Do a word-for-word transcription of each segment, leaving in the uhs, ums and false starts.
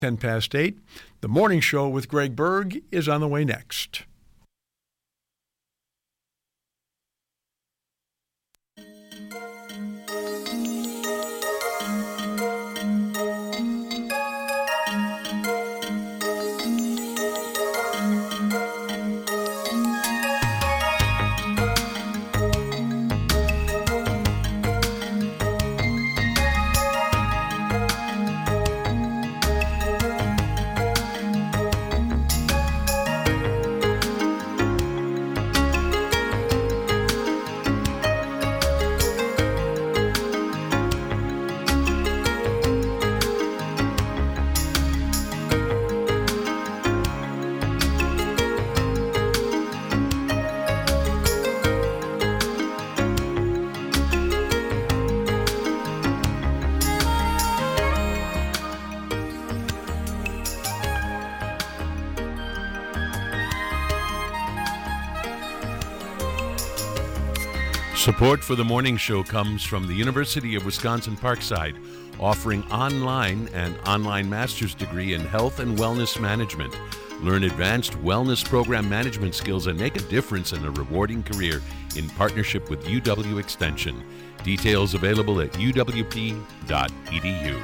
ten past eight. The morning show with Greg Berg is on the way next. Support for the morning show comes from the University of Wisconsin-Parkside, offering online and online master's degree in health and wellness management. Learn advanced wellness program management skills and make a difference in a rewarding career in partnership with U W Extension. Details available at u w p dot e d u.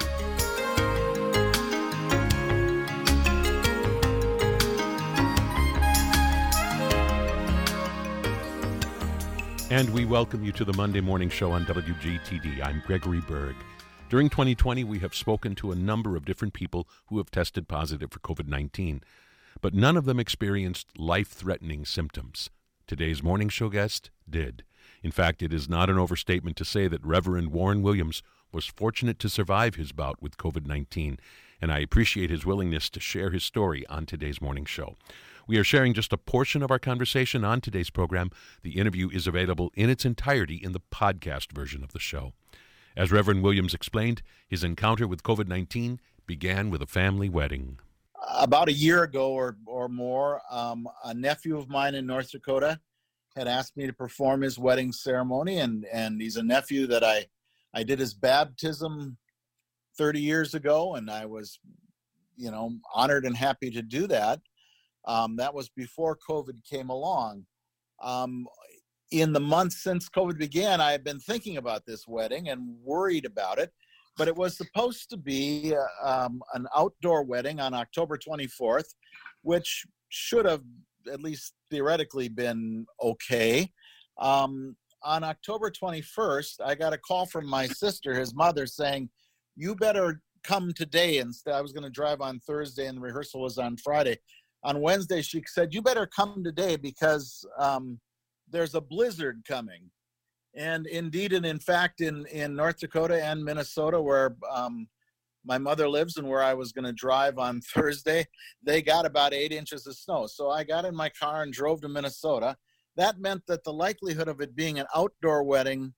And we welcome you to the Monday Morning Show on W G T D. I'm Gregory Berg. During twenty twenty, we have spoken to a number of different people who have tested positive for covid nineteen, but none of them experienced life-threatening symptoms. Today's morning show guest did. In fact, it is not an overstatement to say that Reverend Warren Williams was fortunate to survive his bout with covid nineteen, and I appreciate his willingness to share his story on today's morning show. We are sharing just a portion of our conversation on today's program. The interview is available in its entirety in the podcast version of the show. As Reverend Williams explained, his encounter with covid nineteen began with a family wedding. About a year ago or, or more, um, a nephew of mine in North Dakota had asked me to perform his wedding ceremony, and, and he's a nephew that I, I did his baptism thirty years ago, and I was, you know, honored and happy to do that. Um, that was before COVID came along. Um, in the months since COVID began, I have been thinking about this wedding and worried about it, but it was supposed to be uh, um, an outdoor wedding on October twenty-fourth, which should have at least theoretically been okay. Um, on October twenty-first, I got a call from my sister, his mother, saying, "You better come today." Instead, I was going to drive on Thursday and the rehearsal was on Friday. On Wednesday, she said, "You better come today because um, there's a blizzard coming." And indeed, and in fact, in, in North Dakota and Minnesota, where um, my mother lives and where I was going to drive on Thursday, they got about eight inches of snow. So I got in my car and drove to Minnesota. That meant that the likelihood of it being an outdoor wedding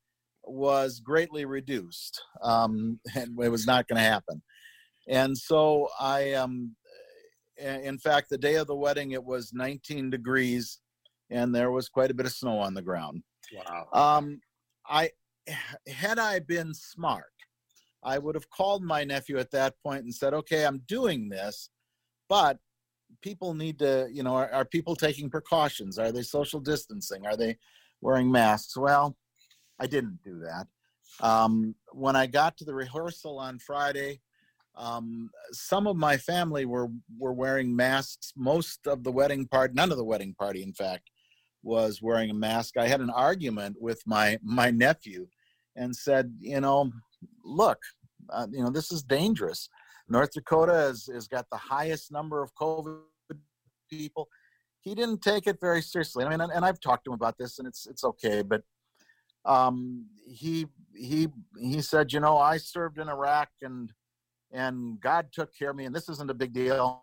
was greatly reduced. Um, and it was not going to happen. And so I... Um, In fact, the day of the wedding, it was nineteen degrees, and there was quite a bit of snow on the ground. Wow. Um, I, had I been smart, I would have called my nephew at that point and said, "Okay, I'm doing this, but people need to, you know, are, are people taking precautions? Are they social distancing? Are they wearing masks?" Well, I didn't do that. Um, when I got to the rehearsal on Friday, Um, some of my family were, were wearing masks. Most of the wedding party, none of the wedding party, in fact, was wearing a mask. I had an argument with my, my nephew and said, you know, look, uh, you know, this is dangerous. North Dakota has, has got the highest number of COVID people. He didn't take it very seriously. I mean, and, and I've talked to him about this, and it's, it's okay. But um, he, he, he said, you know, I served in Iraq, and And God took care of me, and this isn't a big deal.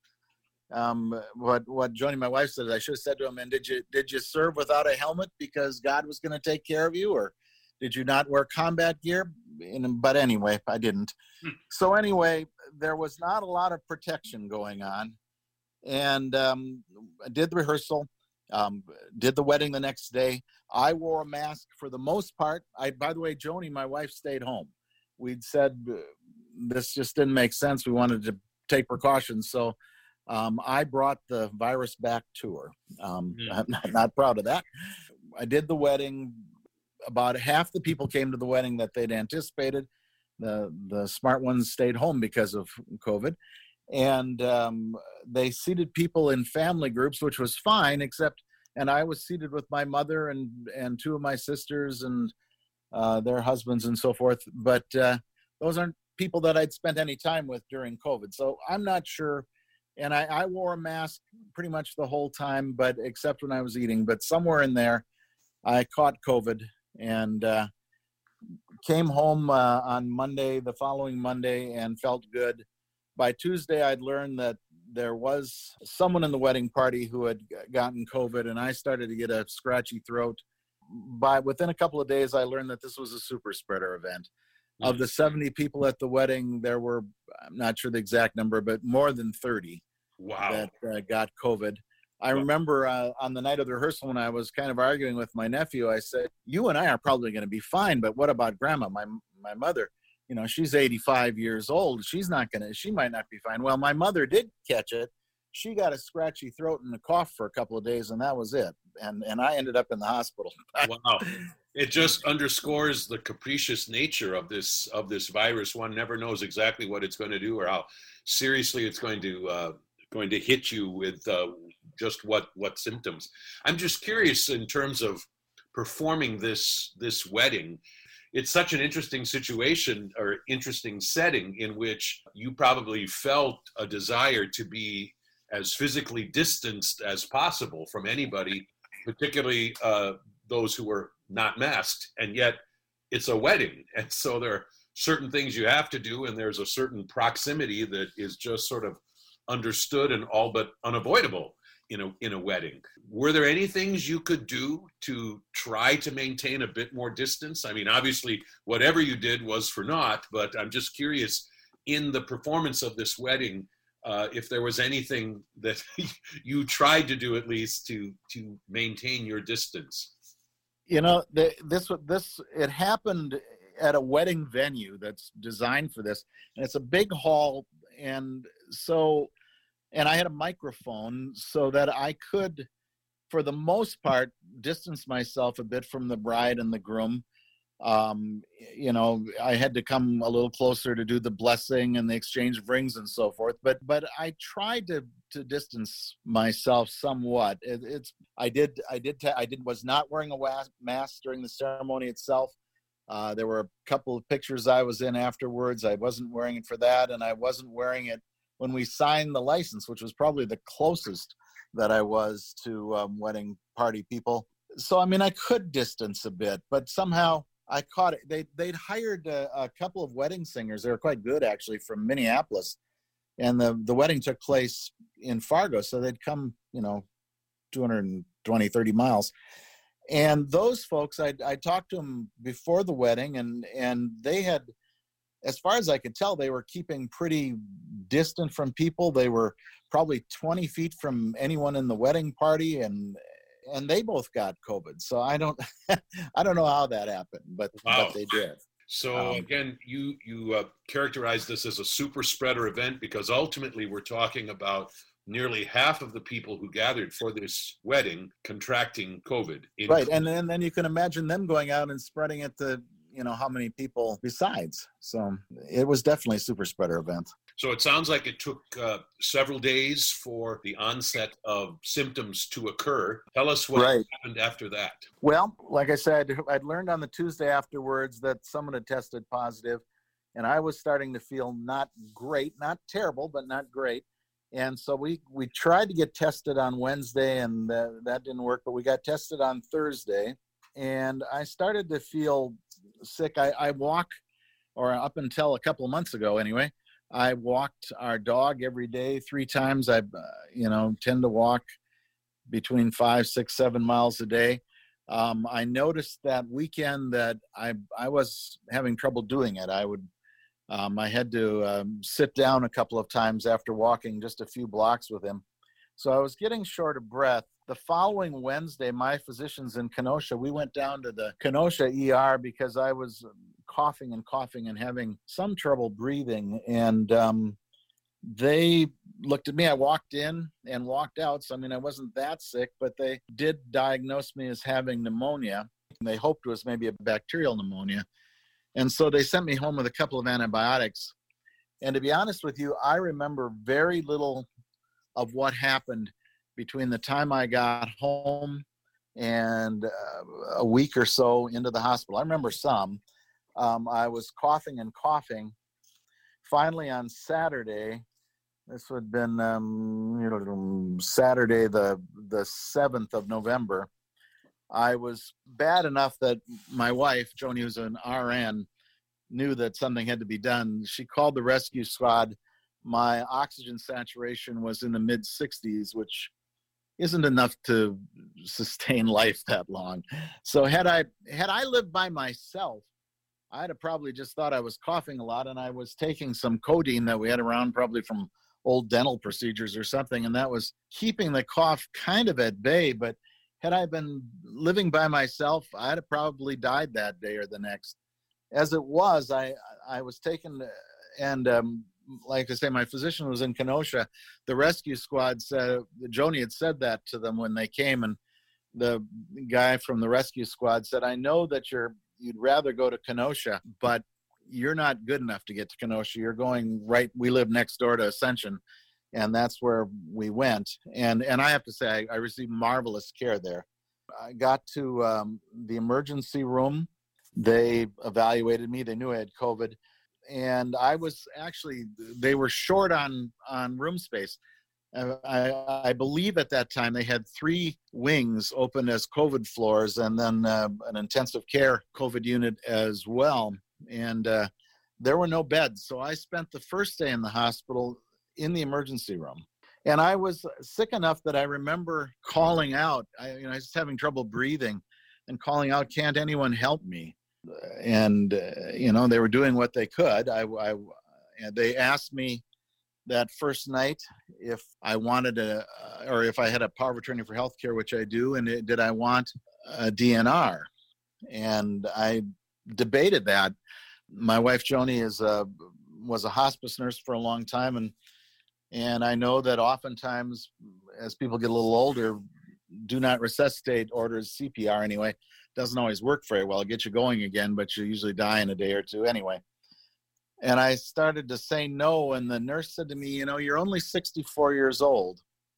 Um, what what Joni, my wife, said, I should have said to him, "And did you did you serve without a helmet because God was going to take care of you, or did you not wear combat gear?" And, but anyway, I didn't. Hmm. So anyway, there was not a lot of protection going on, and um, I did the rehearsal, um, did the wedding the next day. I wore a mask for the most part. I, by the way, Joni, my wife, stayed home. We'd said this just didn't make sense. We wanted to take precautions. So um, I brought the virus back to her. Um, Mm. I'm not, not proud of that. I did the wedding. About half the people came to the wedding that they'd anticipated. The the smart ones stayed home because of COVID. And um, they seated people in family groups, which was fine, except, and I was seated with my mother and, and two of my sisters and uh, their husbands and so forth. But uh, those aren't people that I'd spent any time with during COVID. So I'm not sure. And I, I wore a mask pretty much the whole time, but except when I was eating. But somewhere in there, I caught COVID and uh, came home uh, on Monday, the following Monday, and felt good. By Tuesday, I'd learned that there was someone in the wedding party who had gotten COVID, and I started to get a scratchy throat. By within a couple of days, I learned that this was a super spreader event. Mm-hmm. Of the seventy people at the wedding, there were, I'm not sure the exact number, but more than thirty wow. that uh, got COVID. I wow. remember uh, on the night of the rehearsal when I was kind of arguing with my nephew, I said, you and I are probably going to be fine, but what about Grandma, my my mother? You know, she's eighty-five years old. She's not going to, she might not be fine. Well, my mother did catch it. She got a scratchy throat and a cough for a couple of days, and that was it. And and I ended up in the hospital. Wow. It just underscores the capricious nature of this of this virus. One never knows exactly what it's going to do or how seriously it's going to uh, going to hit you with uh, just what what symptoms. I'm just curious in terms of performing this this wedding. It's such an interesting situation or interesting setting in which you probably felt a desire to be as physically distanced as possible from anybody, particularly uh, those who were not masked. And yet it's a wedding. And so there are certain things you have to do, and there's a certain proximity that is just sort of understood and all but unavoidable in a, in a wedding. Were there any things you could do to try to maintain a bit more distance? I mean, obviously, whatever you did was for naught, but I'm just curious, in the performance of this wedding, uh, if there was anything that you tried to do at least to to maintain your distance. You know, the, this this it happened at a wedding venue that's designed for this, and it's a big hall, and so. And I had a microphone so that I could, for the most part, distance myself a bit from the bride and the groom. Um, you know, I had to come a little closer to do the blessing and the exchange of rings and so forth. But but I tried to to distance myself somewhat. It, it's I did I did ta- I did was not wearing a wa- mask during the ceremony itself. Uh, there were a couple of pictures I was in afterwards. I wasn't wearing it for that, and I wasn't wearing it when we signed the license, which was probably the closest that I was to um, wedding party people. So, I mean, I could distance a bit, but somehow I caught it. They, they'd hired a, a couple of wedding singers. They were quite good, actually, from Minneapolis. And the, the wedding took place in Fargo, so they'd come, you know, two hundred twenty, thirty miles. And those folks, I I talked to them before the wedding, and and they had, as far as I could tell, they were keeping pretty distant from people. They were probably twenty feet from anyone in the wedding party, and and they both got COVID. So I don't, I don't know how that happened, but, wow. but they did. So um, again, you you uh, characterize this as a super spreader event because ultimately we're talking about nearly half of the people who gathered for this wedding contracting COVID. Right, and then then you can imagine them going out and spreading it to, you know, how many people besides. So it was definitely a super spreader event. So it sounds like it took uh, several days for the onset of symptoms to occur. Tell us what right. happened after that. Well, like I said, I'd learned on the Tuesday afterwards that someone had tested positive, and I was starting to feel not great, not terrible, but not great. And so we, we tried to get tested on Wednesday, and uh, that didn't work, but we got tested on Thursday. And I started to feel sick. I, I walk, or up until a couple of months ago anyway, I walked our dog every day, three times. I, uh, you know, tend to walk between five, six, seven miles a day. Um, I noticed that weekend that I I was having trouble doing it. I would, um, I had to um, sit down a couple of times after walking just a few blocks with him. So I was getting short of breath. The following Wednesday, my physicians in Kenosha, we went down to the Kenosha E R because I was coughing and coughing and having some trouble breathing. And um, they looked at me. I walked in and walked out. So, I mean, I wasn't that sick, but they did diagnose me as having pneumonia. They hoped it was maybe a bacterial pneumonia. And so they sent me home with a couple of antibiotics. And to be honest with you, I remember very little of what happened between the time I got home and uh, a week or so into the hospital. I remember some. Um, I was coughing and coughing. Finally, on Saturday, this would have been um, you know, Saturday, the the seventh of November, I was bad enough that my wife, Joni, who's an R N, knew that something had to be done. She called the rescue squad. My oxygen saturation was in the mid sixties, which isn't enough to sustain life that long. So had I had I lived by myself, I'd have probably just thought I was coughing a lot, and I was taking some codeine that we had around, probably from old dental procedures or something, and that was keeping the cough kind of at bay. But had I been living by myself, I'd have probably died that day or the next. As it was, I I was taken, and um, like I say, my physician was in Kenosha. The rescue squad said, Joni had said that to them when they came, and the guy from the rescue squad said, I know that you're you'd rather go to Kenosha, but you're not good enough to get to Kenosha. You're going right, we live next door to Ascension, and that's where we went. And and I have to say, I, I received marvelous care there. I got to um, the emergency room. They evaluated me. They knew I had COVID. And I was actually, they were short on, on room space. Uh, I, I believe at that time they had three wings open as COVID floors, and then uh, an intensive care COVID unit as well. And uh, there were no beds. So I spent the first day in the hospital in the emergency room. And I was sick enough that I remember calling out. I, you know, I was just having trouble breathing and calling out, can't anyone help me? And, uh, you know, they were doing what they could. I, I, and they asked me that first night if I wanted a, uh, or if I had a power of attorney for healthcare, which I do, and it, did I want a D N R? And I debated that. My wife, Joni, is a, was a hospice nurse for a long time, and and I know that oftentimes as people get a little older, do not resuscitate orders, C P R anyway, doesn't always work very well. It gets you going again, but you usually die in a day or two anyway. And I started to say no, and the nurse said to me, you know, you're only sixty-four years old.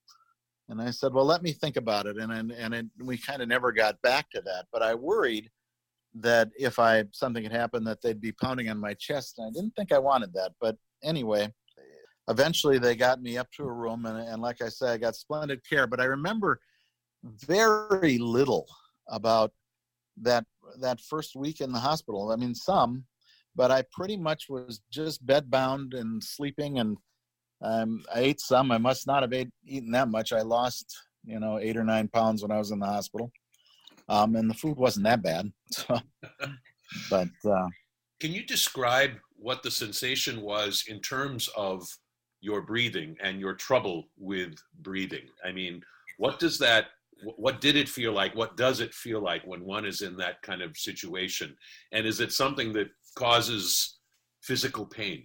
And I said, well, let me think about it. And and, and it, we kind of never got back to that. But I worried that if I something had happened, that they'd be pounding on my chest. And I didn't think I wanted that. But anyway, eventually they got me up to a room. And, and like I said, I got splendid care. But I remember very little about that that first week in the hospital. I mean, some, but I pretty much was just bedbound and sleeping, and um, I ate some. I must not have ate, eaten that much. I lost, you know, eight or nine pounds when I was in the hospital, um, and the food wasn't that bad. So, but uh, can you describe what the sensation was in terms of your breathing and your trouble with breathing? I mean, what does that What did it feel like? What does it feel like when one is in that kind of situation? And is it something that causes physical pain?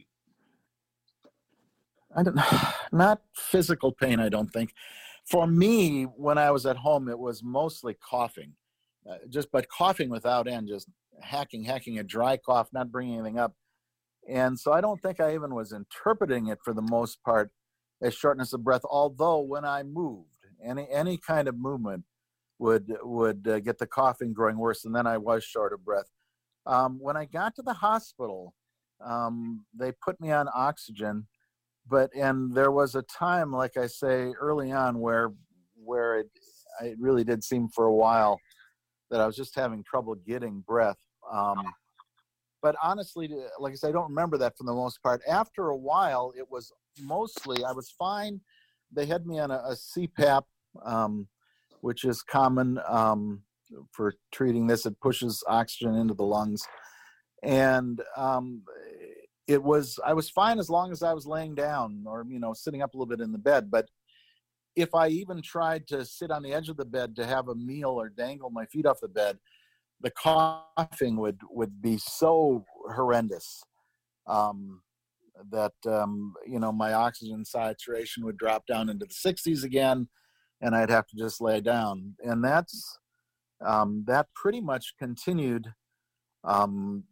I don't know. Not physical pain, I don't think. For me, when I was at home, it was mostly coughing, uh, just but coughing without end, just hacking, hacking, a dry cough, not bringing anything up. And so I don't think I even was interpreting it for the most part as shortness of breath, although when I moved, Any any kind of movement would would uh, get the coughing growing worse, and then I was short of breath. Um, when I got to the hospital, um, they put me on oxygen, but and there was a time, like I say, early on where where it, it really did seem for a while that I was just having trouble getting breath. Um, but honestly, like I say, I don't remember that for the most part. After a while, it was mostly I was fine. They had me on a, a C PAP, um, which is common um, for treating this. It pushes oxygen into the lungs. And um, it was, I was fine as long as I was laying down or, you know, sitting up a little bit in the bed. But if I even tried to sit on the edge of the bed to have a meal or dangle my feet off the bed, the coughing would, would be so horrendous. Um, that um, you know, my oxygen saturation would drop down into the sixties again, and I'd have to just lay down. And that's um, that pretty much continued um,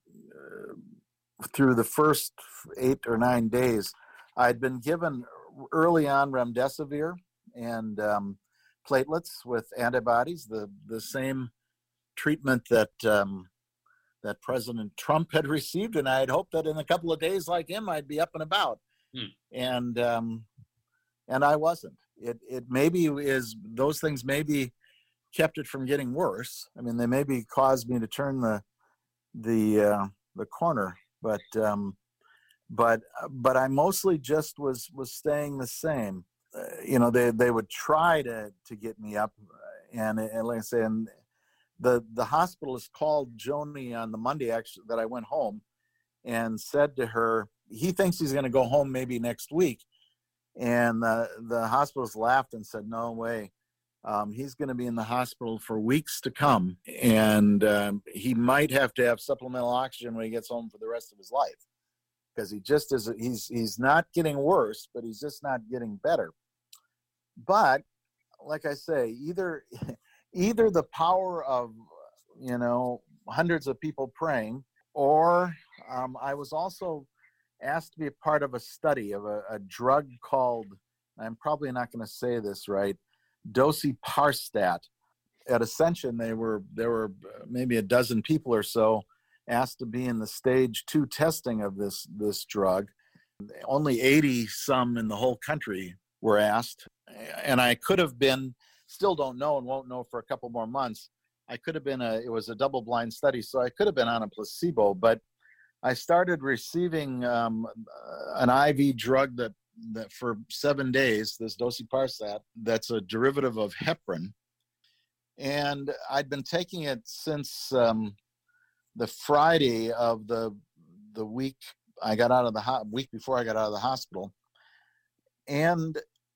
through the first eight or nine days. I'd been given early on remdesivir and um, platelets with antibodies, the the same treatment that um, that President Trump had received, and I had hoped that in a couple of days, like him, I'd be up and about. Hmm. And um, and I wasn't. It it maybe is those things maybe kept it from getting worse. I mean, they maybe caused me to turn the the uh, the corner, but um, but but I mostly just was was staying the same. Uh, you know, they they would try to to get me up, and and like I say, and the the hospitalist called Joni on the Monday actually that I went home, and said to her, he thinks he's going to go home maybe next week, and the the hospitalist laughed and said, no way. Um, he's going to be in the hospital for weeks to come, and um, he might have to have supplemental oxygen when he gets home for the rest of his life, because he just is. He's he's not getting worse, but he's just not getting better. But like I say, either either the power of you know hundreds of people praying, or um, I was also asked to be a part of a study of a, a drug called, I'm probably not going to say this right, Docetaxel. At Ascension, they were there were maybe a dozen people or so asked to be in the stage two testing of this this drug. Only eighty some in the whole country were asked, and I could have been, still don't know and won't know for a couple more months. I could have been a, it was a double blind study, so I could have been on a placebo, but I started receiving um, an I V drug that that for seven days, this Docetaxel, that's a derivative of heparin. And I'd been taking it since um, the Friday of the the week I got out of the ho- week before I got out of the hospital. And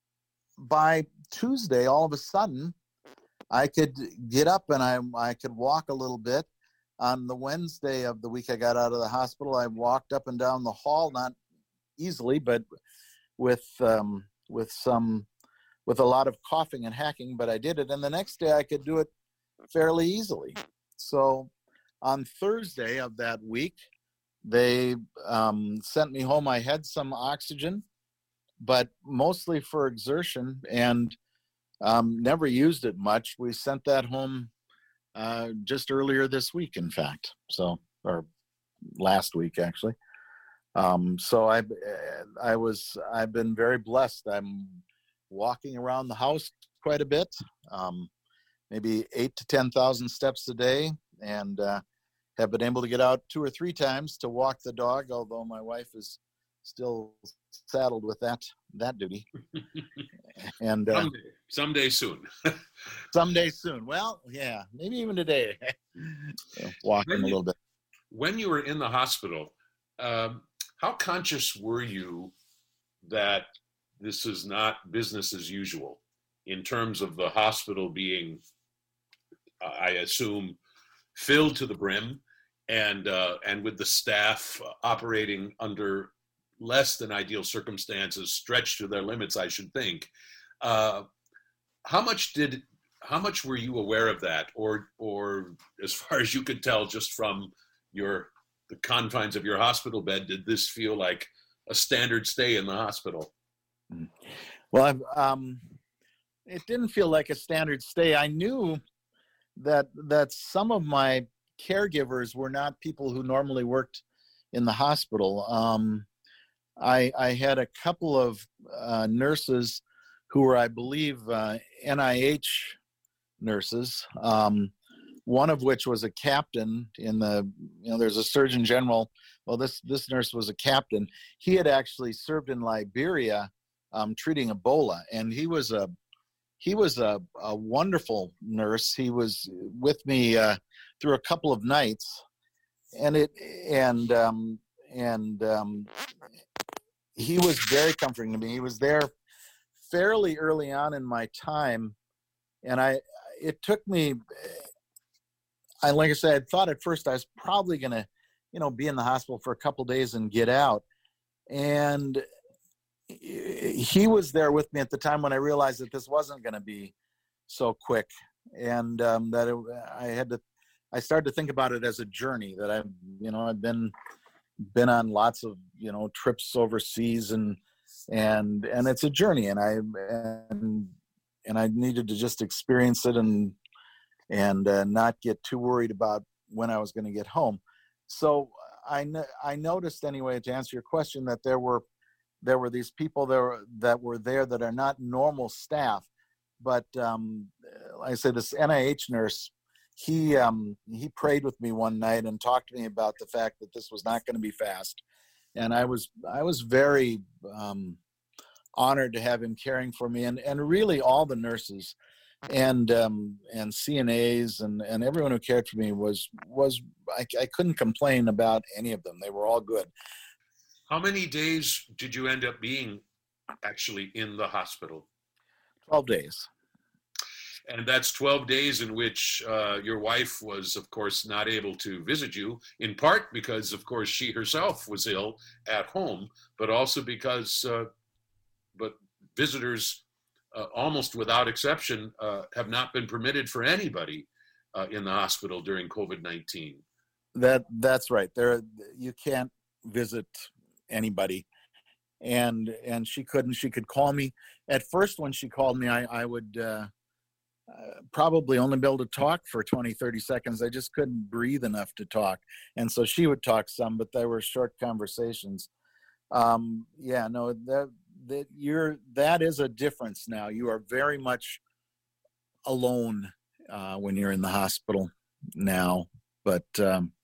by Tuesday, all of a sudden, I could get up and I I could walk a little bit. On the Wednesday of the week I got out of the hospital, I walked up and down the hall, not easily, but with um, with some with a lot of coughing and hacking, but I did it. And the next day I could do it fairly easily. So on Thursday of that week, they um, sent me home. I had some oxygen, but mostly for exertion, and um, never used it much. We sent that home uh, just earlier this week, in fact. So, or last week actually. Um, so I, I was, I've been very blessed. I'm walking around the house quite a bit, um, maybe eight to ten thousand steps a day, and uh, have been able to get out two or three times to walk the dog. Although my wife is still saddled with that that duty. And uh, someday, someday soon. someday soon. Well, yeah, maybe even today. Walking you, a little bit. When you were in the hospital, um, how conscious were you that this is not business as usual in terms of the hospital being, I assume, filled to the brim, and uh, and with the staff operating under less than ideal circumstances, stretched to their limits, I should think. Uh, how much did, how much were you aware of that, or or as far as you could tell, just from your the confines of your hospital bed, did this feel like a standard stay in the hospital? Well, I've, um, it didn't feel like a standard stay. I knew that that some of my caregivers were not people who normally worked in the hospital. Um, I, I had a couple of uh, nurses who were, I believe, uh, N I H nurses. Um, one of which was a captain in the, you know, there's a Surgeon General. Well, this this nurse was a captain. He had actually served in Liberia um, treating Ebola, and he was a he was a, a wonderful nurse. He was with me uh, through a couple of nights, and it and um, and um, he was very comforting to me. He was there fairly early on in my time, and I it took me. I, like I said, I thought at first I was probably going to, you know, be in the hospital for a couple of days and get out. And he was there with me at the time when I realized that this wasn't going to be so quick, and um, that it, I had to, I started to think about it as a journey that I've, you know, I've been, been on lots of, you know, trips overseas, and, and, and it's a journey, and I, and, and I needed to just experience it and, and uh, not get too worried about when I was going to get home. So I, I noticed anyway, to answer your question, that there were, there were these people there that were there that are not normal staff, but um, like I said, this N I H nurse, he um, he prayed with me one night and talked to me about the fact that this was not going to be fast, and I was I was very um, honored to have him caring for me, and and really all the nurses and um, and C N As and and everyone who cared for me was was I, I couldn't complain about any of them. They were all good. How many days did you end up being actually in the hospital? twelve days. And that's twelve days in which uh, your wife was, of course, not able to visit you, in part because, of course, she herself was ill at home, but also because uh, but visitors, uh, almost without exception, uh, have not been permitted for anybody uh, in the hospital during COVID nineteen. That that's right. There, you can't visit anybody, and and she couldn't. She could call me. At first, when she called me, I, I would uh, uh, probably only be able to talk for twenty, thirty seconds. I just couldn't breathe enough to talk, and so she would talk some, but they were short conversations. Um, yeah, no, that that you're that is a difference now. You are very much alone uh, when you're in the hospital now, but. Um,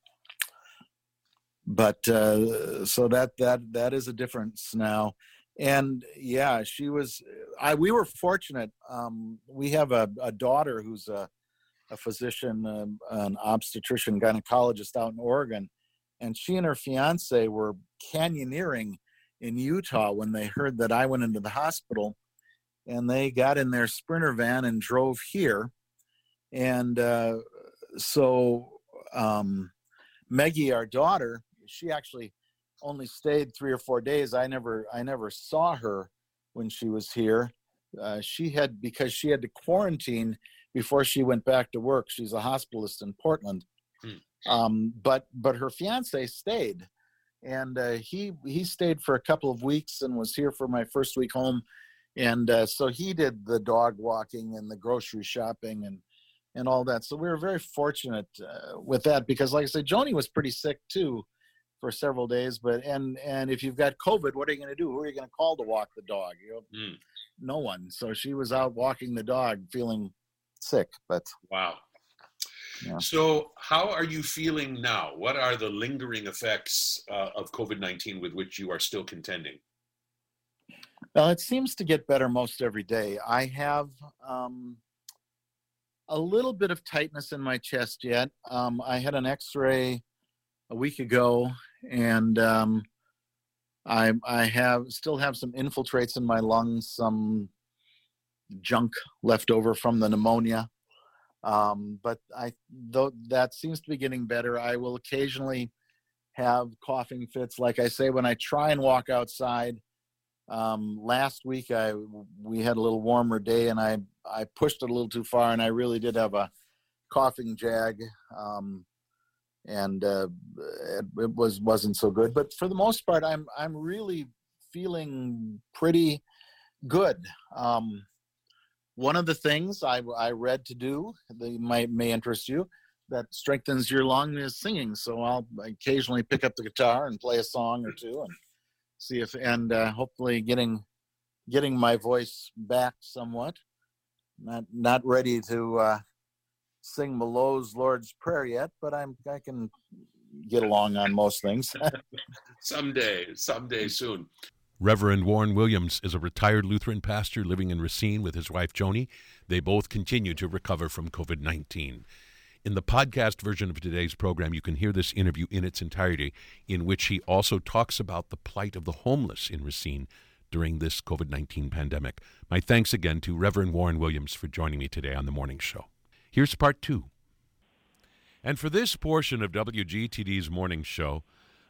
But uh, so that that that is a difference now, and yeah, she was. I we were fortunate. Um, we have a, a daughter who's a, a physician, um, an obstetrician, gynecologist out in Oregon, and she and her fiance were canyoneering in Utah when they heard that I went into the hospital, and they got in their Sprinter van and drove here, and uh, so um, Meggie, our daughter. She actually only stayed three or four days. I never, I never saw her when she was here. Uh, she had, because she had to quarantine before she went back to work. She's a hospitalist in Portland. Hmm. Um, but, but her fiance stayed, and uh, he, he stayed for a couple of weeks and was here for my first week home. And uh, so he did the dog walking and the grocery shopping and, and all that. So we were very fortunate uh, with that, because like I said, Joni was pretty sick too for several days, but and and if you've got COVID, what are you going to do? Who are you going to call to walk the dog? You know, mm. No one. So she was out walking the dog, feeling sick. But wow. Yeah. So how are you feeling now? What are the lingering effects uh, of COVID nineteen with which you are still contending? Well, it seems to get better most every day. I have um, a little bit of tightness in my chest yet. Um, I had an X-ray a week ago, and um, I I have still have some infiltrates in my lungs, some junk left over from the pneumonia. Um, but I though that seems to be getting better. I will occasionally have coughing fits, like I say, when I try and walk outside. Um, last week I we had a little warmer day, and I I pushed it a little too far, and I really did have a coughing jag. Um, and uh, it, it was wasn't so good. But for the most part, I'm I'm really feeling pretty good. Um, one of the things I, I read to do that might may interest you, that strengthens your lung, is singing. So I'll occasionally pick up the guitar and play a song or two, and see if and uh, hopefully getting getting my voice back somewhat. Not not ready to. Uh, sing Malot's Lord's Prayer yet, but I'm I can get along on most things. someday, someday soon. Reverend Warren Williams is a retired Lutheran pastor living in Racine with his wife Joni. They both continue to recover from COVID nineteen. In the podcast version of today's program, you can hear this interview in its entirety, in which he also talks about the plight of the homeless in Racine during this COVID nineteen pandemic. My thanks again to Reverend Warren Williams for joining me today on The Morning Show. Here's part two. And for this portion of W G T D's Morning Show,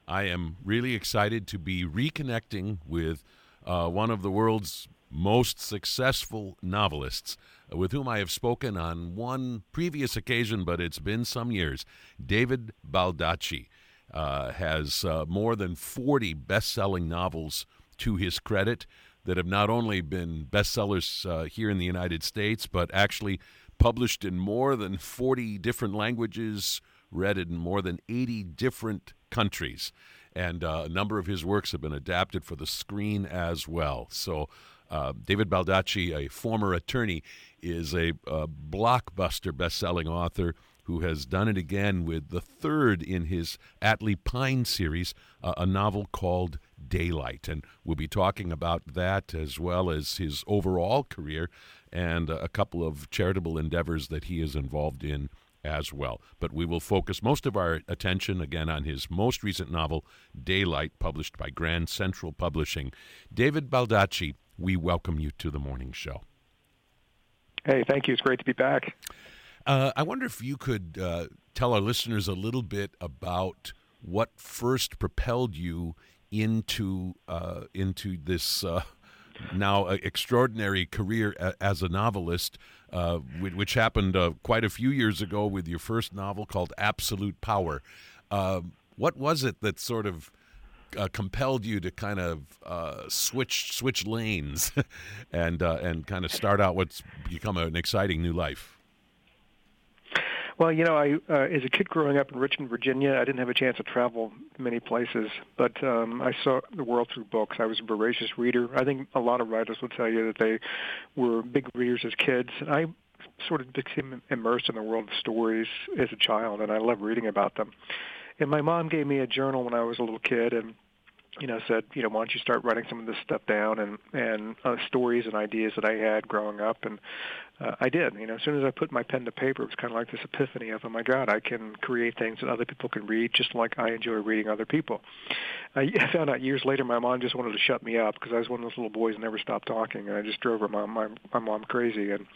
I am really excited to be reconnecting with uh, one of the world's most successful novelists, uh, with whom I have spoken on one previous occasion, but it's been some years. David Baldacci uh, has uh, more than forty best-selling novels to his credit that have not only been bestsellers uh, here in the United States, but actually published in more than forty different languages, read in more than eighty different countries. And uh, a number of his works have been adapted for the screen as well. So uh, David Baldacci, a former attorney, is a, a blockbuster best-selling author who has done it again with the third in his Atlee Pine series, uh, a novel called Daylight. And we'll be talking about that as well as his overall career and a couple of charitable endeavors that he is involved in as well. But we will focus most of our attention again on his most recent novel, Daylight, published by Grand Central Publishing. David Baldacci, we welcome you to the morning show. Hey, thank you. It's great to be back. Uh, I wonder if you could uh, tell our listeners a little bit about what first propelled you into uh, into this uh, now uh, extraordinary career a- as a novelist, uh, which happened uh, quite a few years ago with your first novel called Absolute Power. Uh, what was it that sort of uh, compelled you to kind of uh, switch switch lanes and uh, and kind of start out what's become an exciting new life? Well, you know, I uh, as a kid growing up in Richmond, Virginia, I didn't have a chance to travel many places, but um, I saw the world through books. I was a voracious reader. I think a lot of writers will tell you that they were big readers as kids. And I sort of became immersed in the world of stories as a child, and I love reading about them. And my mom gave me a journal when I was a little kid, and you know, said, you know, why don't you start writing some of this stuff down and and uh, stories and ideas that I had growing up, and uh, I did. You know, as soon as I put my pen to paper, it was kind of like this epiphany of, oh my God, I can create things that other people can read, just like I enjoy reading other people. I found out years later my mom just wanted to shut me up because I was one of those little boys who never stopped talking, and I just drove her mom, my my mom crazy. And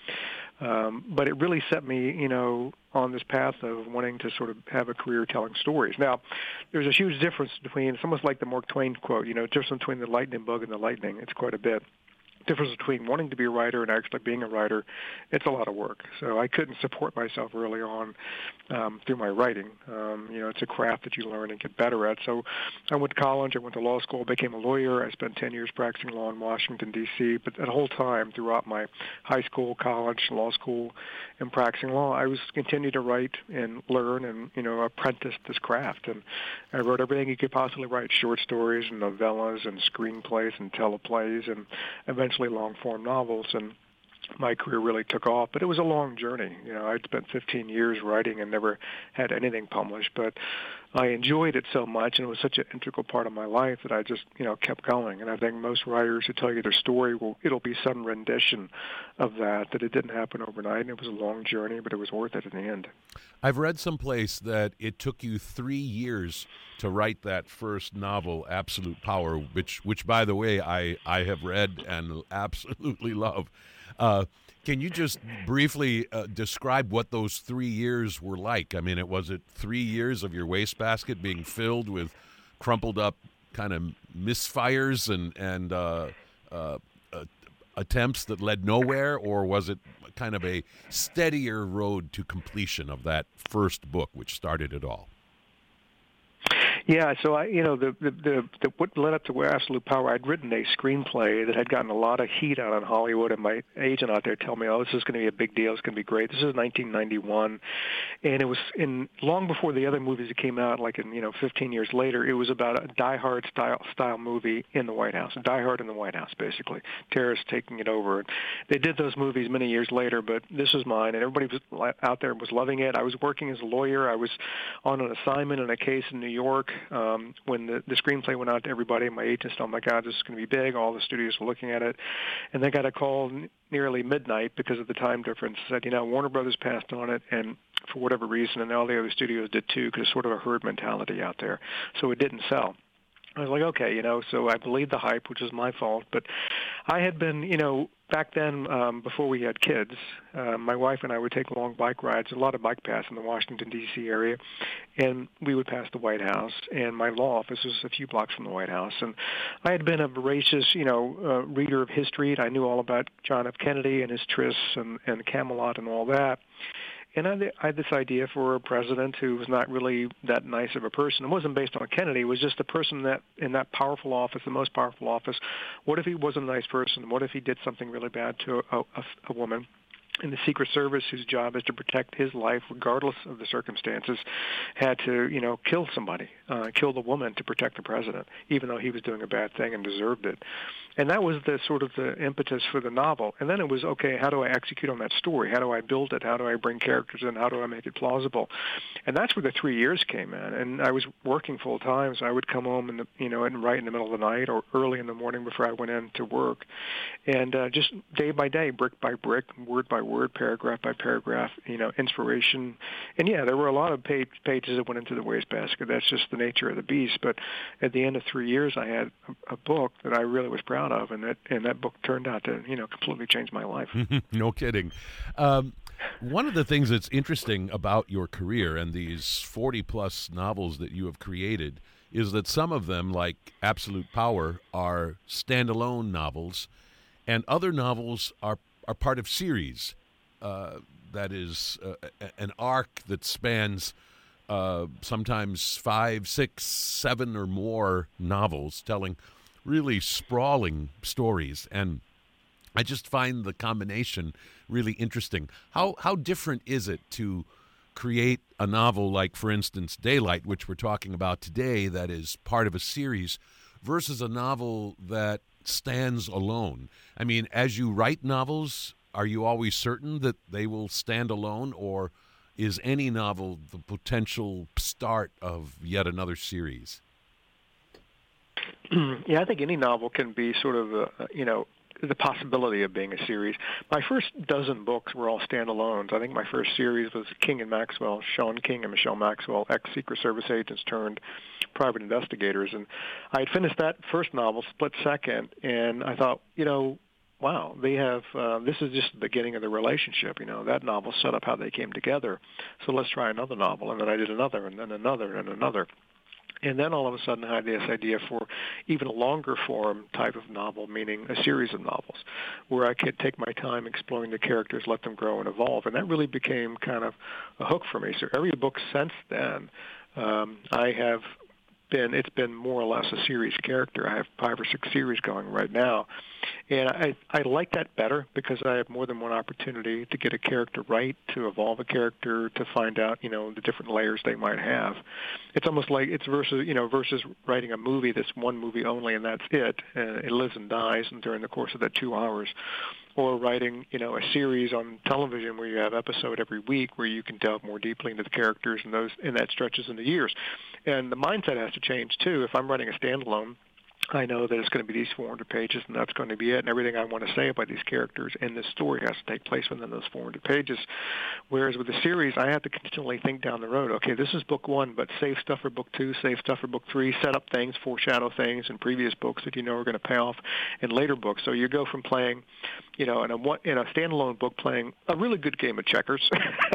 um, but it really set me, you know, on this path of wanting to sort of have a career telling stories. Now, there's a huge difference between, it's almost like the Mark Twain quote, you know, difference between the lightning bug and the lightning. It's quite a bit. Difference between wanting to be a writer and actually being a writer, it's a lot of work. So I couldn't support myself early on um, through my writing. Um, you know, it's a craft that you learn and get better at. So I went to college, I went to law school, became a lawyer. I spent ten years practicing law in Washington, D C. But that whole time throughout my high school, college, law school, and practicing law, I was continuing to write and learn and, you know, apprentice this craft. And I wrote everything you could possibly write, short stories and novellas and screenplays and teleplays and eventually long-form novels, and my career really took off. But it was a long journey. You know, I'd spent fifteen years writing and never had anything published, but I enjoyed it so much, and it was such an integral part of my life that I just, you know, kept going. And I think most writers who tell you their story, will it'll be some rendition of that, that it didn't happen overnight, and it was a long journey, but it was worth it in the end. I've read someplace that it took you three years to write that first novel, Absolute Power, which, which by the way, I, I have read and absolutely love. Uh, can you just briefly uh, describe what those three years were like? I mean, it was it three years of your wastebasket being filled with crumpled up kind of misfires and, and uh, uh, uh, attempts that led nowhere, or was it kind of a steadier road to completion of that first book, which started it all? Yeah, so I, you know, the, the the the what led up to Absolute Power, I'd written a screenplay that had gotten a lot of heat out on Hollywood, and my agent out there told me, "Oh, this is going to be a big deal. It's going to be great." This is nineteen ninety-one, and it was in long before the other movies that came out, like in you know fifteen years later. It was about a Die Hard style style movie in the White House, Die Hard in the White House, basically terrorists taking it over. They did those movies many years later, but this was mine, and everybody was out there was loving it. I was working as a lawyer. I was on an assignment in a case in New York. Um, when the, the screenplay went out to everybody, my agent said, "Oh my God, this is going to be big." All the studios were looking at it, and they got a call n- nearly midnight because of the time difference. Said, "You know, Warner Brothers passed on it, and for whatever reason, and all the other studios did too, because it's sort of a herd mentality out there, so it didn't sell." I was like, okay, you know, so I believed the hype, which was my fault, but I had been, you know, back then, um, before we had kids, uh, my wife and I would take long bike rides, a lot of bike paths in the Washington, D C area, and we would pass the White House, and my law office was a few blocks from the White House. And I had been a voracious, you know, uh, reader of history, and I knew all about John F. Kennedy and his trysts and, and Camelot and all that. And I, I had this idea for a president who was not really that nice of a person. It wasn't based on Kennedy. It was just a person that in that powerful office, the most powerful office. What if he wasn't a nice person? What if he did something really bad to a, a, a woman? And the Secret Service, whose job is to protect his life regardless of the circumstances, had to, you know, kill somebody, uh, kill the woman to protect the president, even though he was doing a bad thing and deserved it. And that was the sort of the impetus for the novel. And then it was, okay, how do I execute on that story? How do I build it? How do I bring characters in? How do I make it plausible? And that's where the three years came in. And I was working full time, so I would come home, in the, you know, and write in the middle of the night or early in the morning before I went in to work. And uh, just day by day, brick by brick, word by word, paragraph by paragraph, you know, inspiration. And yeah, there were a lot of page, pages that went into the wastebasket. That's just the nature of the beast. But at the end of three years, I had a, a book that I really was proud of, and that and that book turned out to, you know, completely change my life. No kidding. Um, one of the things that's interesting about your career and these forty plus novels that you have created is that some of them, like Absolute Power, are standalone novels, and other novels are are part of series. Uh, that is uh, an arc that spans uh, sometimes five, six, seven or more novels telling really sprawling stories. And I just find the combination really interesting. How how different is it to create a novel like, for instance, Daylight, which we're talking about today, that is part of a series, versus a novel that stands alone? I mean, as you write novels, are you always certain that they will stand alone, or is any novel the potential start of yet another series? Yeah, I think any novel can be sort of, a, you know, the possibility of being a series. My first dozen books were all standalones. I think my first series was King and Maxwell, Sean King and Michelle Maxwell, ex-Secret Service agents turned private investigators. And I had finished that first novel, split second, and I thought, you know, wow, they have, uh, this is just the beginning of the relationship. You know, that novel set up how they came together. So let's try another novel. And then I did another, and then another, and another. And then all of a sudden I had this idea for even a longer form type of novel, meaning a series of novels, where I could take my time exploring the characters, let them grow and evolve. And that really became kind of a hook for me. So every book since then, um, I have been, it's been more or less a series character. I have five or six series going right now. And I, I like that better because I have more than one opportunity to get a character right, to evolve a character, to find out, you know, the different layers they might have. It's almost like it's versus, you know, versus writing a movie that's one movie only and that's it. And it lives and dies and during the course of that two hours. Or writing, you know, a series on television where you have episode every week where you can delve more deeply into the characters, and those and that stretches into years. And the mindset has to change too. If I'm writing a standalone, I know that it's going to be these four hundred pages, and that's going to be it, and everything I want to say about these characters and this story has to take place within those four hundred pages. Whereas with the series, I have to continually think down the road, okay, this is book one, but save stuff for book two, save stuff for book three, set up things, foreshadow things in previous books that you know are going to pay off in later books. So you go from playing, you know, in a, in a standalone book playing a really good game of checkers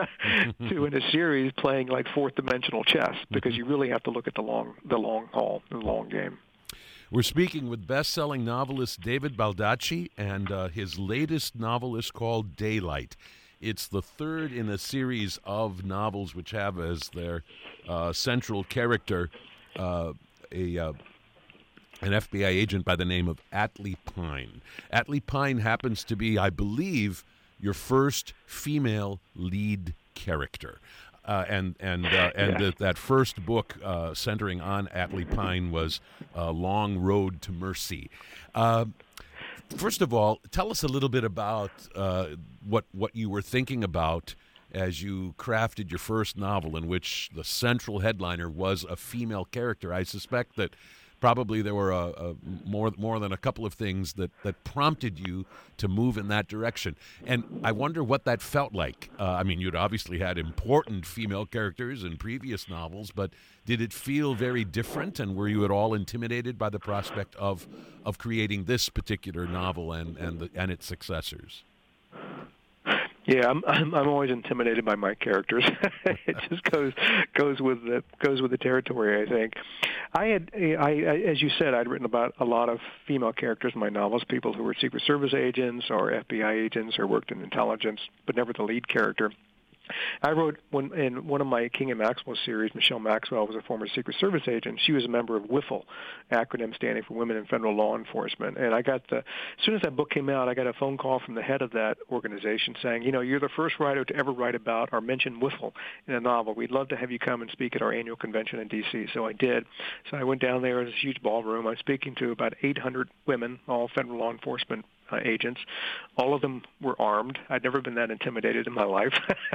to in a series playing like fourth-dimensional chess, because you really have to look at the long, the long haul, the long game. We're speaking with best-selling novelist David Baldacci, and uh, his latest novel is called Daylight. It's the third in a series of novels which have as their uh, central character uh, a uh, an F B I agent by the name of Atlee Pine. Atlee Pine happens to be, I believe, your first female lead character. Uh, and and uh, and yeah. the, that first book uh, centering on Atlee Pine was uh, Long Road to Mercy. Uh, first of all, tell us a little bit about uh, what what you were thinking about as you crafted your first novel, in which the central headliner was a female character. I suspect that probably there were a, a more more than a couple of things that, that prompted you to move in that direction. And I wonder what that felt like. Uh, I mean, you'd obviously had important female characters in previous novels, but did it feel very different? And were you at all intimidated by the prospect of of creating this particular novel and and the, and its successors? Yeah, I'm, I'm I'm always intimidated by my characters. It just goes goes with the goes with the territory, I think. I had I, I as you said, I'd written about a lot of female characters in my novels, people who were Secret Service agents or F B I agents or worked in intelligence, but never the lead character. I wrote one, in one of my King and Maxwell series. Michelle Maxwell was a former Secret Service agent. She was a member of W I F L, acronym standing for Women in Federal Law Enforcement. And I got the, as soon as that book came out, I got a phone call from the head of that organization saying, you know, you're the first writer to ever write about or mention W I F L in a novel. We'd love to have you come and speak at our annual convention in D C So I did. So I went down there in this huge ballroom. I was speaking to about eight hundred women, all federal law enforcement Uh, agents. All of them were armed. I'd never been that intimidated in my life.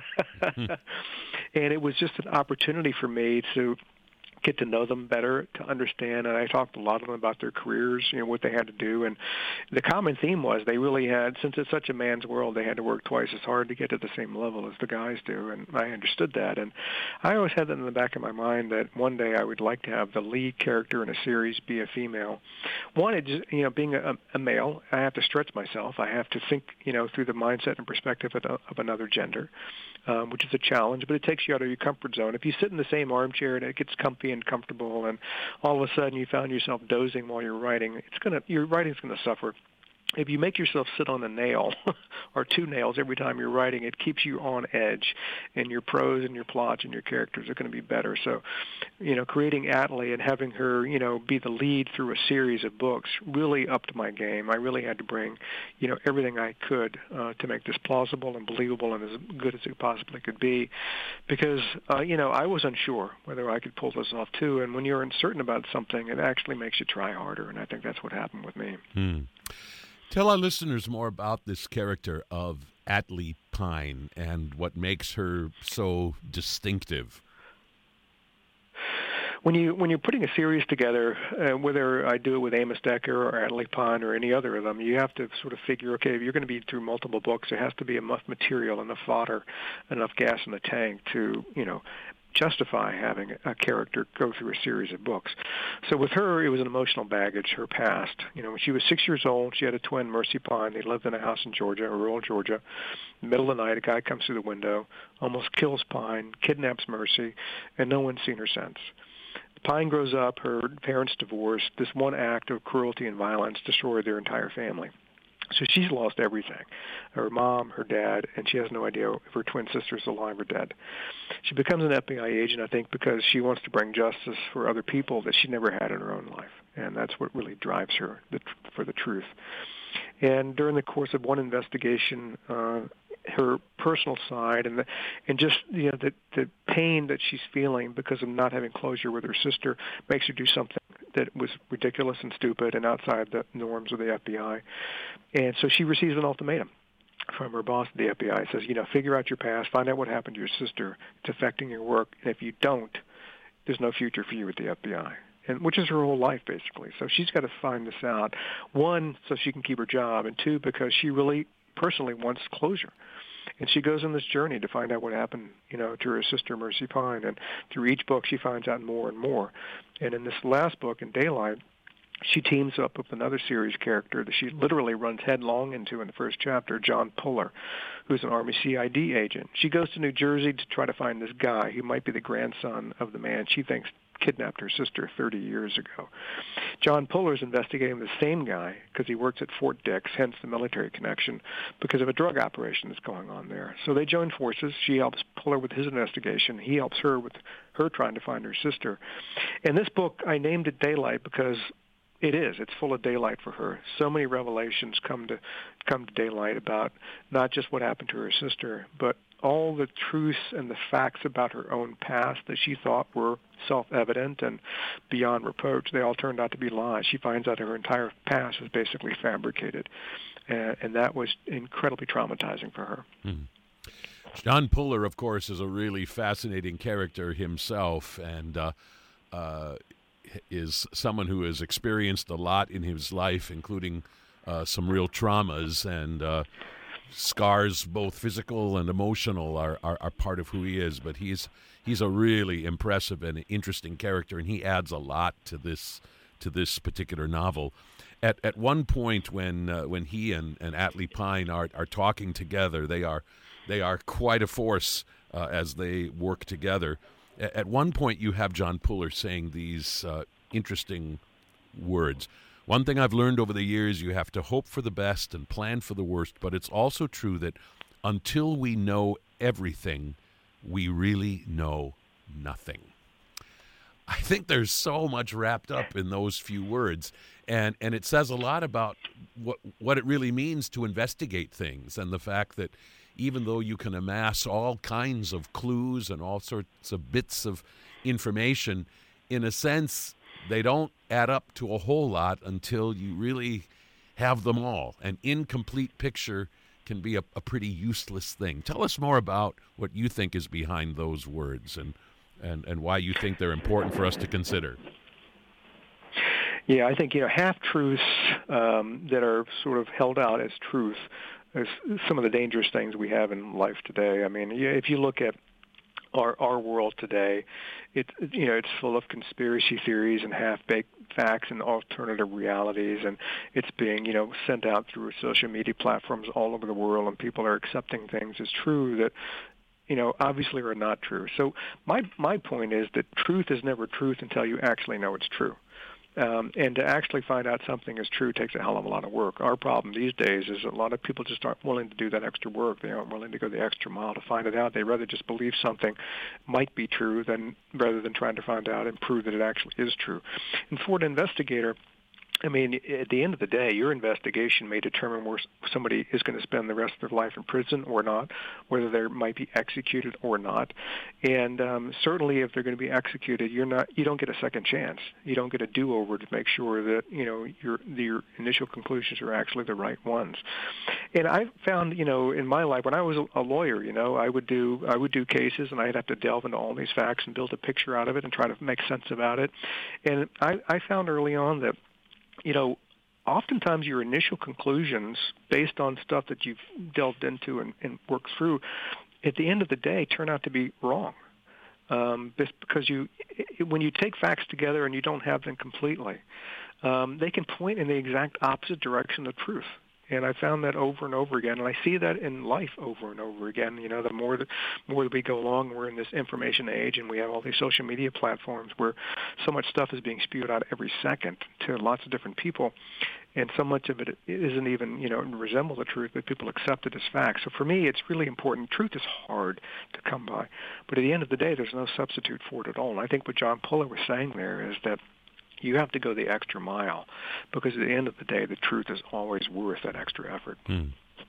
And it was just an opportunity for me to get to know them better, to understand, and I talked to a lot of them about their careers, you know, what they had to do, and the common theme was they really had, since it's such a man's world, they had to work twice as hard to get to the same level as the guys do, and I understood that, and I always had that in the back of my mind that one day I would like to have the lead character in a series be a female. One, it just, you know, being a, a male, I have to stretch myself. I have to think, you know, through the mindset and perspective of, of another gender. Um, which is a challenge, but it takes you out of your comfort zone. If you sit in the same armchair and it gets comfy and comfortable, and all of a sudden you found yourself dozing while you're writing, it's gonna your writing's gonna suffer. If you make yourself sit on a nail or two nails every time you're writing, it keeps you on edge, and your prose and your plots and your characters are going to be better. So, you know, creating Atlee and having her, you know, be the lead through a series of books really upped my game. I really had to bring, you know, everything I could uh, to make this plausible and believable and as good as it possibly could be, because, uh, you know, I was unsure whether I could pull this off too. And when you're uncertain about something, it actually makes you try harder, and I think that's what happened with me. Hmm. Tell our listeners more about this character of Atlee Pine and what makes her so distinctive. When you when you're putting a series together, uh, whether I do it with Amos Decker or Atlee Pine or any other of them, you have to sort of figure, okay, if you're going to be through multiple books, there has to be enough material, enough fodder, enough gas in the tank to, you know, justify having a character go through a series of books. So with her, it was an emotional baggage, her past. You know, when she was six years old, she had a twin, Mercy Pine. They lived in a house in Georgia, rural Georgia. Middle of the night, a guy comes through the window, almost kills Pine, kidnaps Mercy, and no one's seen her since. Pine grows up, her parents divorced. This one act of cruelty and violence destroyed their entire family. So she's lost everything, her mom, her dad, and she has no idea if her twin sister's alive or dead. She becomes an F B I agent, I think, because she wants to bring justice for other people that she never had in her own life, and that's what really drives her the, for the truth. And during the course of one investigation, uh, her personal side and the, and just you know the the pain that she's feeling because of not having closure with her sister makes her do something that was ridiculous and stupid and outside the norms of the F B I. And so she receives an ultimatum from her boss at the F B I. It says, you know, figure out your past, find out what happened to your sister. It's affecting your work, and if you don't, there's no future for you at the F B I. And which is her whole life, basically. So she's got to find this out. One, so she can keep her job, and two, because she really personally wants closure. And she goes on this journey to find out what happened, you know, to her sister, Mercy Pine. And through each book, she finds out more and more. And in this last book, in Daylight, she teams up with another series character that she literally runs headlong into in the first chapter, John Puller, who's an Army C I D agent. She goes to New Jersey to try to find this guy who might be the grandson of the man she thinks kidnapped her sister thirty years ago. John Puller's investigating the same guy because he works at Fort Dix, hence the military connection, because of a drug operation that's going on there. So they join forces. She helps Puller with his investigation. He helps her with her trying to find her sister. And this book, I named it Daylight because it is. It's full of daylight for her. So many revelations come to come to daylight about not just what happened to her sister, but all the truths and the facts about her own past that she thought were self-evident and beyond reproach. They all turned out to be lies. She finds out her entire past is basically fabricated, and, and that was incredibly traumatizing for her. Hmm. John Puller, of course, is a really fascinating character himself, and uh, uh, is someone who has experienced a lot in his life, including uh, some real traumas, and uh, scars, both physical and emotional, are, are, are part of who he is. But he's he's a really impressive and interesting character, and he adds a lot to this to this particular novel. At at one point, when uh, when he and, and Atlee Pine are are talking together, they are they are quite a force uh, as they work together. A- at one point, you have John Puller saying these uh, interesting words. One thing I've learned over the years: you have to hope for the best and plan for the worst. But it's also true that until we know everything, we really know nothing. I think there's so much wrapped up in those few words, and, and it says a lot about what what it really means to investigate things, and the fact that even though you can amass all kinds of clues and all sorts of bits of information, in a sense, they don't add up to a whole lot until you really have them all. An incomplete picture can be a, a pretty useless thing. Tell us more about what you think is behind those words, and And, and why you think they're important for us to consider. Yeah, I think, you know, half-truths um, that are sort of held out as truth is some of the dangerous things we have in life today. I mean, if you look at our our world today, it you know it's full of conspiracy theories and half-baked facts and alternative realities, and it's being you know sent out through social media platforms all over the world, and people are accepting things as true that you know, obviously are not true. So my my point is that truth is never truth until you actually know it's true. Um, and to actually find out something is true takes a hell of a lot of work. Our problem these days is a lot of people just aren't willing to do that extra work. They aren't willing to go the extra mile to find it out. They rather just believe something might be true than rather than trying to find out and prove that it actually is true. And for an investigator, I mean, at the end of the day, your investigation may determine where somebody is going to spend the rest of their life in prison or not, whether they might be executed or not. And um, certainly, if they're going to be executed, you're not, you don't get a second chance. You don't get a do-over to make sure that you know your your initial conclusions are actually the right ones. And I found, you know, in my life, when I was a lawyer, you know, I would do I would do cases, and I'd have to delve into all these facts and build a picture out of it and try to make sense about it. And I, I found early on that, you know, oftentimes your initial conclusions based on stuff that you've delved into and, and worked through, at the end of the day, turn out to be wrong. Um, because you, when you take facts together and you don't have them completely, um, they can point in the exact opposite direction of truth. And I found that over and over again, and I see that in life over and over again. You know, the more that more that we go along, we're in this information age, and we have all these social media platforms where so much stuff is being spewed out every second to lots of different people, and so much of it isn't even, you know, resemble the truth, but people accept it as fact. So for me, it's really important. Truth is hard to come by, but at the end of the day, there's no substitute for it at all. And I think what John Puller was saying there is that you have to go the extra mile, because at the end of the day, the truth is always worth that extra effort. Hmm.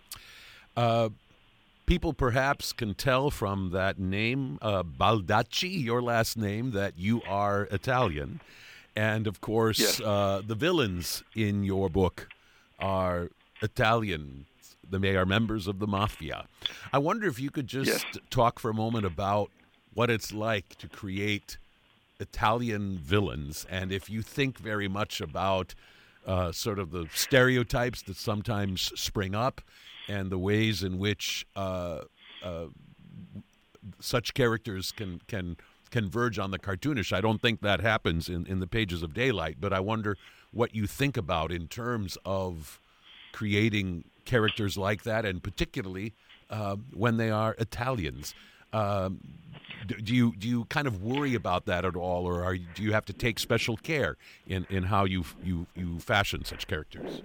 Uh, people perhaps can tell from that name, uh, Baldacci, your last name, that you are Italian. And, of course, yes. uh, the villains in your book are Italian. They are members of the mafia. I wonder if you could just yes. talk for a moment about what it's like to create Italian villains, and if you think very much about uh, sort of the stereotypes that sometimes spring up and the ways in which uh, uh, such characters can can converge on the cartoonish. I don't think that happens in, in the pages of Daylight, but I wonder what you think about in terms of creating characters like that, and particularly uh, when they are Italians. Um, Do you do you kind of worry about that at all, or are you, do you have to take special care in, in how you you you fashion such characters?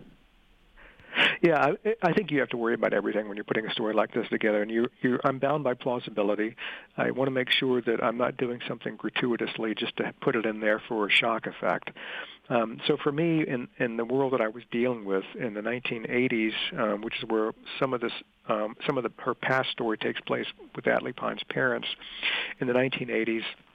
Yeah, I, I think you have to worry about everything when you're putting a story like this together. And you, you, I'm bound by plausibility. I want to make sure that I'm not doing something gratuitously just to put it in there for a shock effect. Um, so for me, in, in the world that I was dealing with in the nineteen eighties, um, which is where some of this, um, some of the, her past story takes place with Atlee Pine's parents, in the nineteen eighties,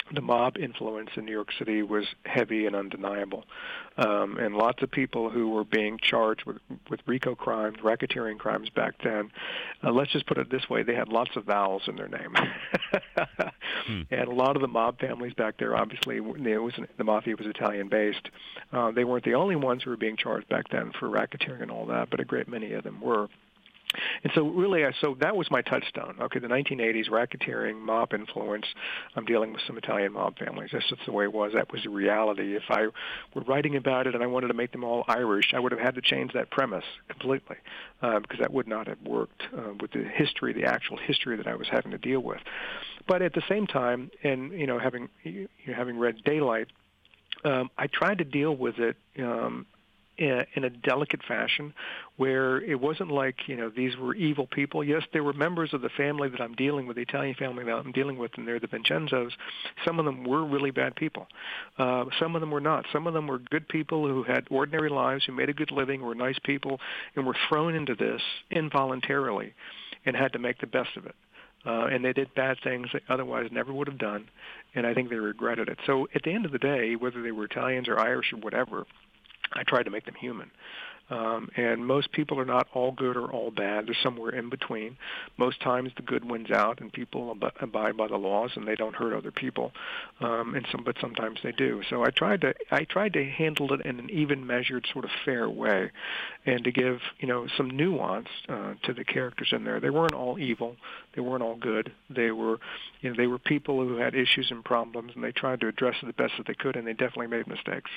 the mob influence in New York City was heavy and undeniable. Um, and lots of people who were being charged with, with RICO crimes, racketeering crimes back then, uh, let's just put it this way, they had lots of vowels in their name. hmm. And a lot of the mob families back there, obviously, it was, the mafia was Italian-based. Uh, they weren't the only ones who were being charged back then for racketeering and all that, but a great many of them were. And so really, so that was my touchstone. Okay, the nineteen eighties, racketeering, mob influence. I'm dealing with some Italian mob families. That's just the way it was. That was the reality. If I were writing about it and I wanted to make them all Irish, I would have had to change that premise completely uh, because that would not have worked uh, with the history, the actual history that I was having to deal with. But at the same time, and you know, having you know, having read Daylight, um, I tried to deal with it Um, in a delicate fashion where it wasn't like, you know, these were evil people. Yes, they were members of the family that I'm dealing with, the Italian family that I'm dealing with, and they're the Vincenzos. Some of them were really bad people. Uh, some of them were not. Some of them were good people who had ordinary lives, who made a good living, were nice people, and were thrown into this involuntarily and had to make the best of it. Uh, and they did bad things they otherwise never would have done, and I think they regretted it. So at the end of the day, whether they were Italians or Irish or whatever, I tried to make them human. Um, and most people are not all good or all bad. They're somewhere in between. Most times the good wins out and people ab- abide by the laws and they don't hurt other people. Um, and some, but sometimes they do. So I tried to I tried to handle it in an even measured, sort of fair way, and to give you know some nuance uh, to the characters in there. They weren't all evil. They weren't all good. They were you know they were people who had issues and problems, and they tried to address it the best that they could, and they definitely made mistakes.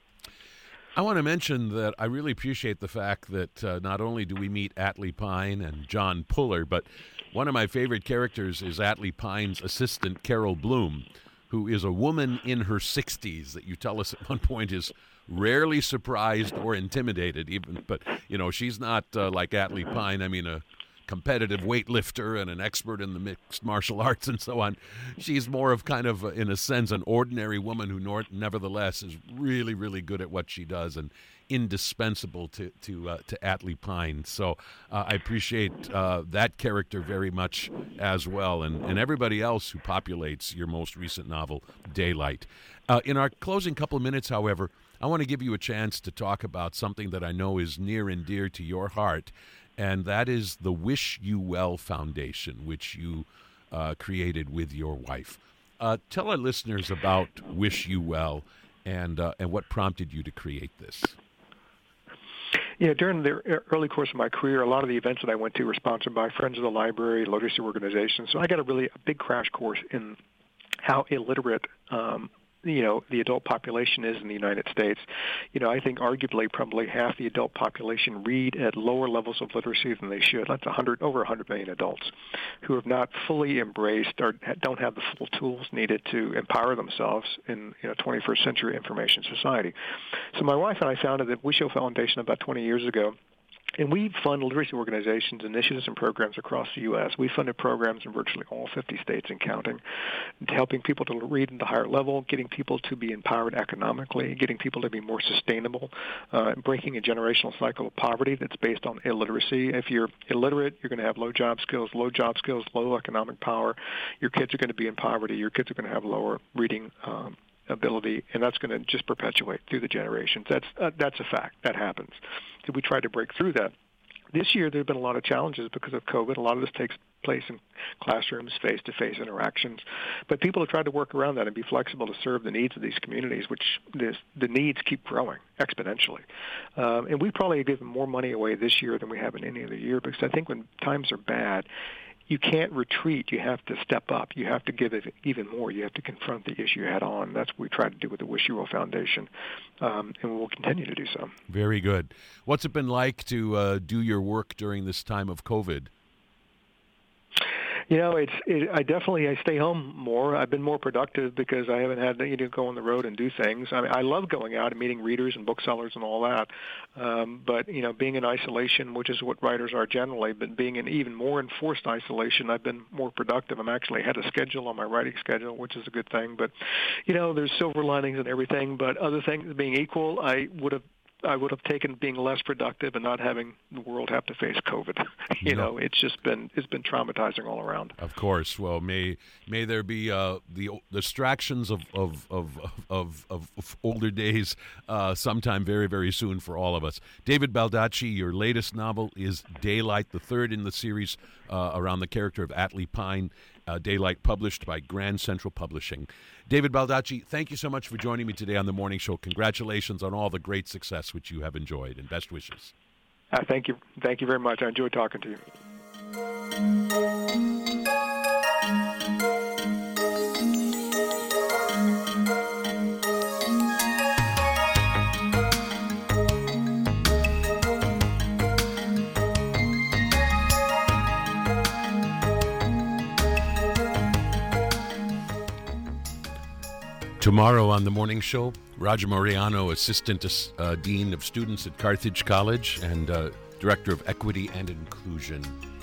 I want to mention that I really appreciate the fact that uh, not only do we meet Atlee Pine and John Puller, but one of my favorite characters is Atlee Pine's assistant, Carol Bloom, who is a woman in her sixties that you tell us at one point is rarely surprised or intimidated. Even, but, you know, she's not uh, like Atlee Pine. I mean, a competitive weightlifter and an expert in the mixed martial arts and so on. She's more of kind of, in a sense, an ordinary woman who nor- nevertheless is really, really good at what she does and indispensable to to, uh, to Atlee Pine. So uh, I appreciate uh, that character very much as well, and, and everybody else who populates your most recent novel, Daylight. Uh, in our closing couple of minutes, however, I want to give you a chance to talk about something that I know is near and dear to your heart, and that is the Wish You Well Foundation, which you uh, created with your wife. Uh, tell our listeners about Wish You Well and uh, and what prompted you to create this. Yeah, during the early course of my career, a lot of the events that I went to were sponsored by Friends of the Library, literacy organizations. So I got a really a big crash course in how illiterate um, you know, the adult population is in the United States. You know, I think arguably probably half the adult population read at lower levels of literacy than they should. That's one hundred, over one hundred million adults who have not fully embraced or don't have the full tools needed to empower themselves in, you know, twenty-first century information society. So my wife and I founded the Wish You Well Foundation about twenty years ago. And we fund literacy organizations, initiatives, and programs across the U S. We funded programs in virtually all fifty states and counting, helping people to read at a higher level, getting people to be empowered economically, getting people to be more sustainable, uh, breaking a generational cycle of poverty that's based on illiteracy. If you're illiterate, you're going to have low job skills, low job skills, low economic power. Your kids are going to be in poverty. Your kids are going to have lower reading um, ability, and that's going to just perpetuate through the generations. That's uh, that's a fact. That happens. So we try to break through that. This year, there have been a lot of challenges because of COVID. A lot of this takes place in classrooms, face-to-face interactions. But people have tried to work around that and be flexible to serve the needs of these communities, which this, the needs keep growing exponentially. Um, and we probably have given more money away this year than we have in any other year because I think when times are bad, you can't retreat. You have to step up. You have to give it even more. You have to confront the issue head on. That's what we try to do with the Wish You Well Foundation, um, and we will continue to do so. Very good. What's it been like to uh, do your work during this time of COVID? You know, it's. It, I definitely I stay home more. I've been more productive because I haven't had to you know, go on the road and do things. I mean, I love going out and meeting readers and booksellers and all that. Um, but you know, being in isolation, which is what writers are generally, but being in even more enforced isolation, I've been more productive. I'm actually had a schedule on my writing schedule, which is a good thing. But you know, there's silver linings and everything. But other things being equal, I would have I would have taken being less productive and not having the world have to face COVID. you no. know, it's just been it's been traumatizing all around. Of course. Well, may may there be uh, the distractions of of of of, of, of older days uh, sometime very very soon for all of us. David Baldacci, your latest novel is Daylight, the third in the series uh, around the character of Atlee Pine. Uh, Daylight, published by Grand Central Publishing. David Baldacci, thank you so much for joining me today on The Morning Show. Congratulations on all the great success which you have enjoyed, and best wishes. Uh, thank you. Thank you very much. I enjoyed talking to you. Tomorrow on The Morning Show, Roger Moriano, Assistant uh, Dean of Students at Carthage College and uh, Director of Equity and Inclusion.